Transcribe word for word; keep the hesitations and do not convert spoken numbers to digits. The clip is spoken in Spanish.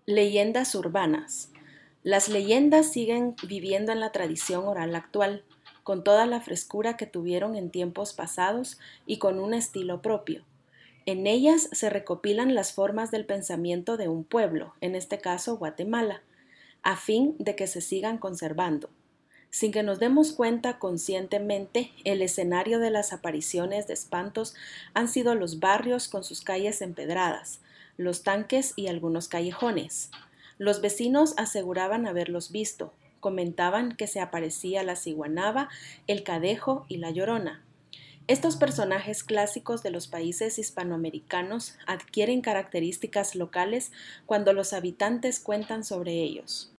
Leyendas urbanas. Las leyendas siguen viviendo en la tradición oral actual, con toda la frescura que tuvieron en tiempos pasados y con un estilo propio. En ellas se recopilan las formas del pensamiento de un pueblo, en este caso Guatemala, a fin de que se sigan conservando. Sin que nos demos cuenta conscientemente, el escenario de las apariciones de espantos han sido los barrios con sus calles empedradas, los tanques y algunos callejones. Los vecinos aseguraban haberlos visto, comentaban que se aparecía la ciguanaba, el cadejo y la llorona. Estos personajes clásicos de los países hispanoamericanos adquieren características locales cuando los habitantes cuentan sobre ellos.